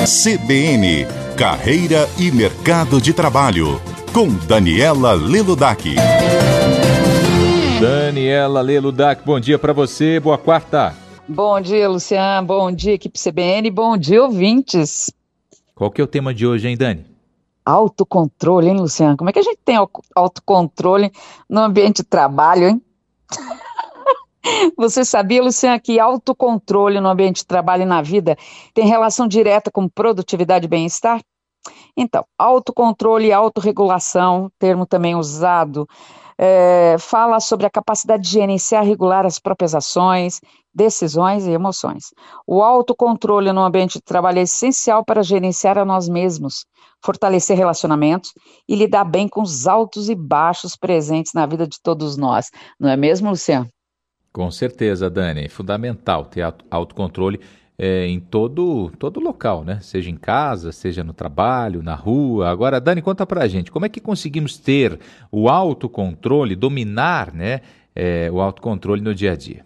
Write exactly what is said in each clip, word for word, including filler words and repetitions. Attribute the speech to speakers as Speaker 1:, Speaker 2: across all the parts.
Speaker 1: C B N, Carreira e Mercado de Trabalho, com Daniela Leludac.
Speaker 2: Daniela Leludac, bom dia para você, boa quarta.
Speaker 3: Bom dia, Luciano, bom dia, equipe C B N, bom dia, ouvintes.
Speaker 2: Qual que é o tema de hoje, hein, Dani?
Speaker 3: Autocontrole, hein, Luciano? Como é que a gente tem autocontrole no ambiente de trabalho, hein? Você sabia, Luciano, que autocontrole no ambiente de trabalho e na vida tem relação direta com produtividade e bem-estar? Então, autocontrole e autorregulação, termo também usado, é, fala sobre a capacidade de gerenciar e regular as próprias ações, decisões e emoções. O autocontrole no ambiente de trabalho é essencial para gerenciar a nós mesmos, fortalecer relacionamentos e lidar bem com os altos e baixos presentes na vida de todos nós. Não é mesmo, Luciano?
Speaker 2: Com certeza, Dani. É fundamental ter autocontrole é, em todo, todo local, né? Seja em casa, seja no trabalho, na rua. Agora, Dani, conta pra gente, como é que conseguimos ter o autocontrole, dominar, né, é, o autocontrole no dia a dia?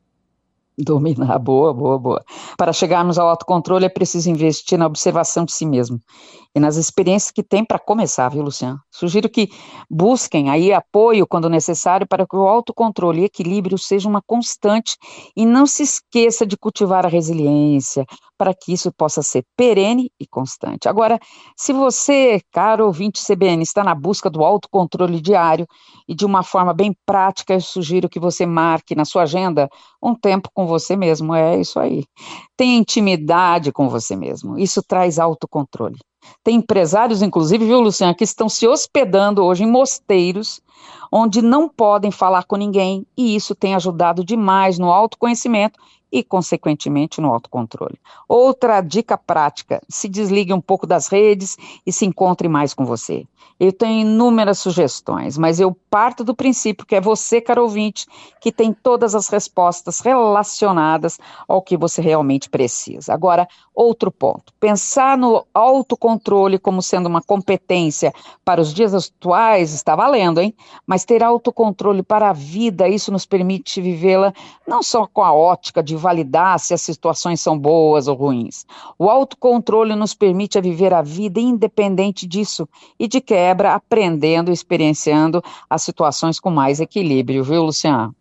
Speaker 3: Dominar, boa, boa, boa. Para chegarmos ao autocontrole é preciso investir na observação de si mesmo e nas experiências que tem para começar, viu, Luciano? Sugiro que busquem aí apoio quando necessário para que o autocontrole e equilíbrio seja uma constante e não se esqueça de cultivar a resiliência para que isso possa ser perene e constante. Agora, se você, caro ouvinte C B N, está na busca do autocontrole diário e de uma forma bem prática, eu sugiro que você marque na sua agenda um tempo com você mesmo, é isso aí. Tenha intimidade com você mesmo, isso traz autocontrole. Tem empresários, inclusive, viu, Luciano, que estão se hospedando hoje em mosteiros, onde não podem falar com ninguém, e isso tem ajudado demais no autoconhecimento e, consequentemente, no autocontrole. Outra dica prática, se desligue um pouco das redes e se encontre mais com você. Eu tenho inúmeras sugestões, mas eu parto do princípio que é você, caro ouvinte, que tem todas as respostas relacionadas ao que você realmente precisa. Agora, outro ponto, pensar no autocontrole como sendo uma competência para os dias atuais está valendo, hein? Mas ter autocontrole para a vida, isso nos permite vivê-la não só com a ótica de validar se as situações são boas ou ruins. O autocontrole nos permite a viver a vida independente disso e de quebra, aprendendo e experienciando as situações com mais equilíbrio, viu, Luciano?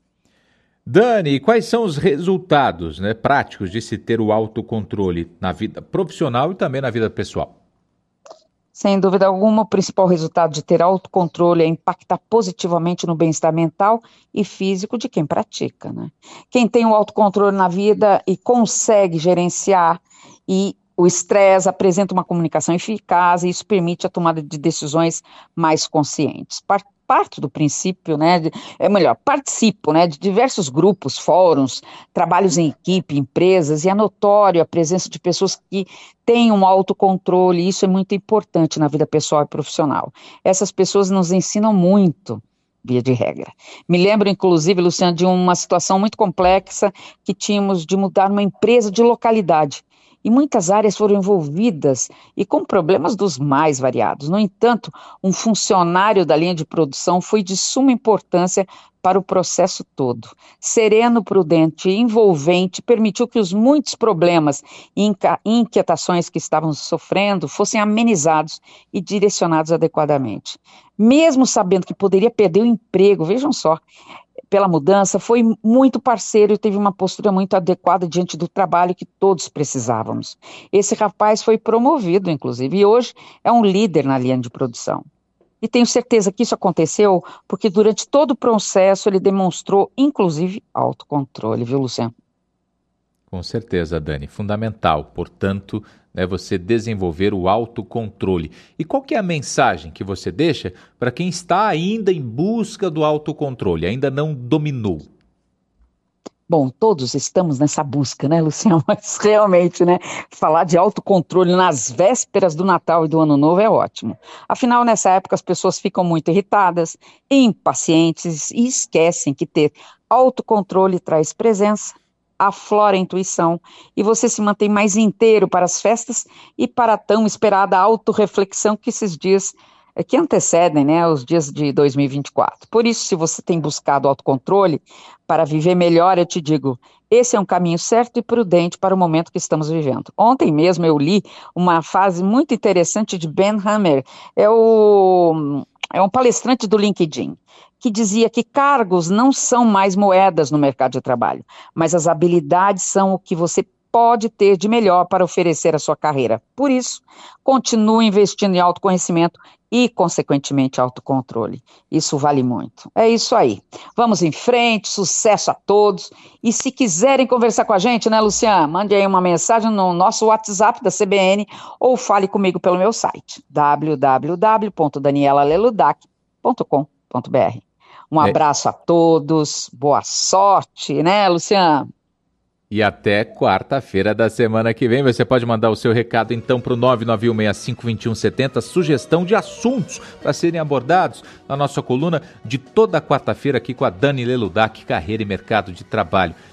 Speaker 2: Dani, quais são os resultados, né, práticos de se ter o autocontrole na vida profissional e também na vida pessoal?
Speaker 3: Sem dúvida alguma, o principal resultado de ter autocontrole é impactar positivamente no bem-estar mental e físico de quem pratica, né? Quem tem o autocontrole na vida e consegue gerenciar e o estresse apresenta uma comunicação eficaz e isso permite a tomada de decisões mais conscientes. Parto do princípio, né, de, é melhor, participo, né, de diversos grupos, fóruns, trabalhos em equipe, empresas, e é notório a presença de pessoas que têm um autocontrole, e isso é muito importante na vida pessoal e profissional. Essas pessoas nos ensinam muito, via de regra. Me lembro, inclusive, Luciano, de uma situação muito complexa que tínhamos de mudar uma empresa de localidade. E muitas áreas foram envolvidas e com problemas dos mais variados. No entanto, um funcionário da linha de produção foi de suma importância para o processo todo. Sereno, prudente e envolvente, permitiu que os muitos problemas e inquietações que estavam sofrendo fossem amenizados e direcionados adequadamente. Mesmo sabendo que poderia perder o emprego, vejam só, pela mudança, foi muito parceiro e teve uma postura muito adequada diante do trabalho que todos precisávamos. Esse rapaz foi promovido, inclusive, e hoje é um líder na linha de produção. E tenho certeza que isso aconteceu porque durante todo o processo ele demonstrou, inclusive, autocontrole, viu, Luciano?
Speaker 2: Com certeza, Dani, fundamental, portanto, né, você desenvolver o autocontrole. E qual que é a mensagem que você deixa para quem está ainda em busca do autocontrole, ainda não dominou?
Speaker 3: Bom, todos estamos nessa busca, né, Luciano? Mas realmente, né, falar de autocontrole nas vésperas do Natal e do Ano Novo é ótimo. Afinal, nessa época as pessoas ficam muito irritadas, impacientes e esquecem que ter autocontrole traz presença, aflora a intuição e você se mantém mais inteiro para as festas e para a tão esperada autorreflexão que esses dias que antecedem, né, os dias de dois mil e vinte e quatro. Por isso, se você tem buscado autocontrole para viver melhor, eu te digo, esse é um caminho certo e prudente para o momento que estamos vivendo. Ontem mesmo eu li uma frase muito interessante de Ben Hammer, é, o, é um palestrante do LinkedIn, que dizia que cargos não são mais moedas no mercado de trabalho, mas as habilidades são o que você pode ter de melhor para oferecer à sua carreira. Por isso, continue investindo em autoconhecimento e, consequentemente, autocontrole. Isso vale muito. É isso aí. Vamos em frente, sucesso a todos. E se quiserem conversar com a gente, né, Luciana? Mande aí uma mensagem no nosso WhatsApp da C B N ou fale comigo pelo meu site, w w w ponto daniela leludac ponto com ponto b r. Um abraço é. a todos, boa sorte, né, Luciana?
Speaker 2: E até quarta-feira da semana que vem. Você pode mandar o seu recado então para o nove nove um seis cinco dois um sete zero, sugestão de assuntos para serem abordados na nossa coluna de toda quarta-feira aqui com a Dani Leludac, Carreira e Mercado de Trabalho.